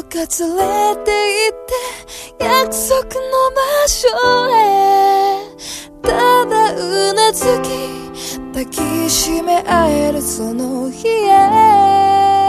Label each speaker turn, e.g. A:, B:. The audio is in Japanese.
A: が連れて行って約束の場所へ、ただうなずき抱きしめ合えるその日へ。